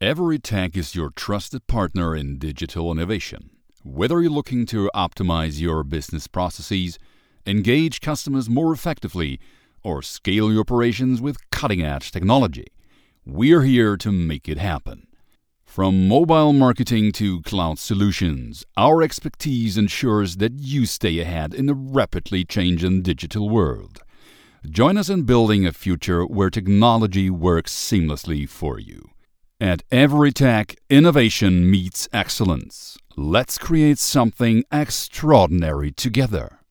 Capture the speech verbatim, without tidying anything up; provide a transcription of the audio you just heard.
EveryTech is your trusted partner in digital innovation. Whether you're looking to optimize your business processes, engage customers more effectively, or scale your operations with cutting-edge technology, we're here to make it happen. From mobile marketing to cloud solutions, our expertise ensures that you stay ahead in a rapidly changing digital world. Join us in building a future where technology works seamlessly for you. At EveryTech, innovation meets excellence. Let's create something extraordinary together.